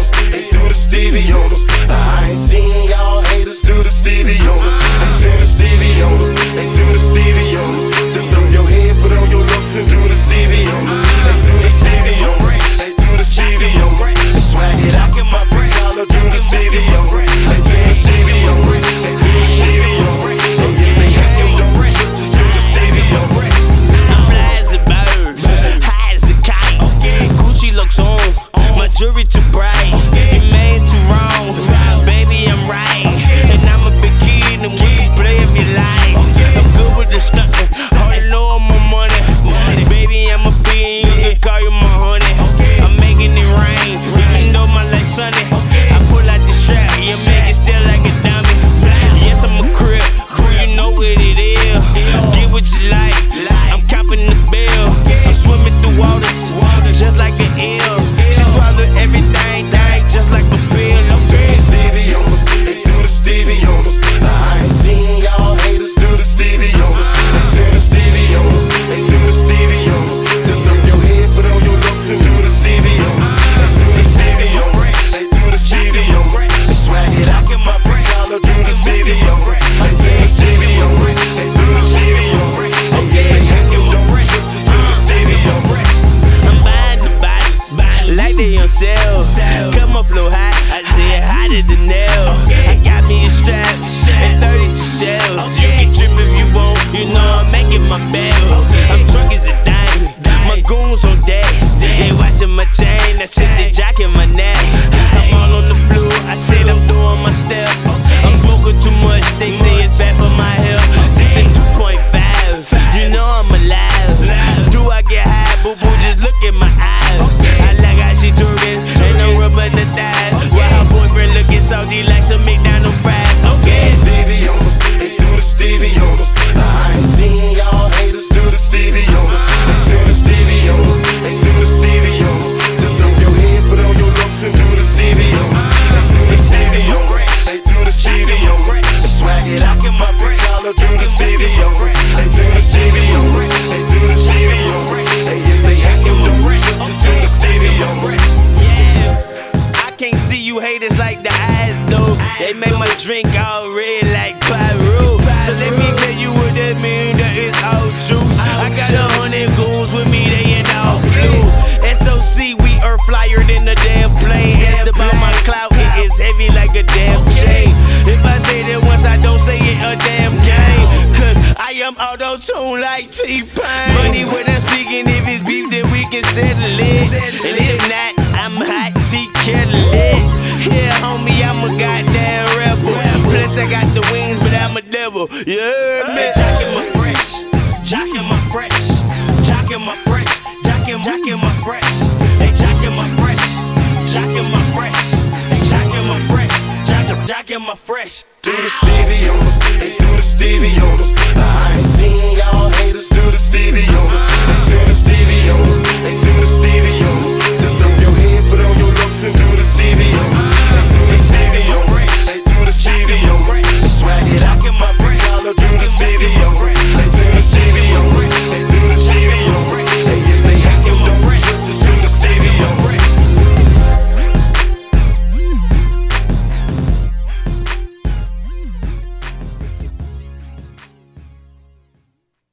Jonas, hey, do the Stevie Jonas. I ain't seen y'all haters do the Stevie Jonas. Hey, do the Stevie Jonas, hey, do the Stevie Jonas. Tilt up your head, put on your looks and do the Stevie Jonas. Hey, do the Stevie Jonas, hey, do the Stevie Jonas. Swag it out, get my free collar, do the Stevie Jonas. Hey, do the Stevie Jonas, hey, do the Stevie Jonas. Hey, if they hack you, don't rush, just do the Stevie Jonas. I'm fly as a bird, high as a kite. Gucci looks on, my jewelry too bright. It made too wrong, baby I'm right. And I'm a big kid and we can play if you like. I'm good with the stuntin', all you know I'm on money. Baby I'm a bean, you can call you my honey. I'm making it rain, even though my life's sunny. I pull out the strap, you make it still like a diamond. Yes I'm a crib, crew you know what it is. Get what you like, I'm copping the bill. I'm swimming through waters, just like an eel. She swallowed everything, dying just like a pill. Do the Stevie Jonas, hey, do the Stevie Jonas. I ain't seen y'all haters do the Stevie Jonas. Hey, do the Stevie Jonas, hey, do the Stevie Jonas. Tilt up your head, put on your looks and do the Stevie Jonas. Hey, do the Stevie Jonas, hey, do the Stevie Jonas. Swag it out, get my free collar, do the Stevie Jonas. Hey, do the Stevie Jonas, hey, do the Stevie Jonas. Hey, if they hack you, don't rush, just do the Stevie Jonas. I'm buying the bodies, like they on sale. Cut my flow high, I say it hotter than nail. I got me a strap and 32 shells. You can trip if you want, you know I'm making my bail. I'm drunk as a dime, my goons on deck. They watching my chain, I sit the jock in my neck. I'm all on the floor, I said I'm doing my step. I'm smoking too much, they say it's bad for my health. This is 2.5, you know I'm alive. Do I get high, boo boo, just look at my eyes. I like how she twerking, ain't no rubber in the thighs. While her boyfriend looking salty like some McDonald's fries. Okay. Do the Stevie Jonas, hey, do the Stevie Jonas. I ain't seen y'all haters do the Stevie Jonas. Hey, do the Stevie Jonas, hey, do the Stevie Jonas. Tilt up your head, put on your looks and do the Stevie Jonas. Hey, do the Stevie Jonas, hey, do the Stevie Jonas. Swag it out, get my free collar, do the Stevie Jonas. Hey, do the Stevie Jonas, hey, do the Stevie Jonas. Hey, if they hack you, don't rush, just do the Stevie Jonas. I can't see you haters like the eyes though. They make my drink all red like Pyro. So let me tell you what that mean, that is all juice. I got 100 goons with me, they in all blue. SOC, we earth flyer than a damn plane. Asked about my clout, it is heavy like a damn chain. If I say that once, I don't say it a damn game. Cause I am auto-tuned like T-Pain. Money when I'm speaking, if it's beef then we can settle it. And if not, I'm hot tea kettle lit. Yeah, homie, I'm a goddamn rebel. Plus I got the wings, but I'm a devil. Yeah, man. Jockin' my fresh, jockin' my fresh, jockin' my fresh, jockin' my fresh. Hey, jockin' my fresh, jockin' my fresh, hey, jockin' my fresh, jockin' my fresh. Do the Stevie Jonas, hey, do the Stevie Jonas. I ain't seen y'all haters do the Stevie Jonas.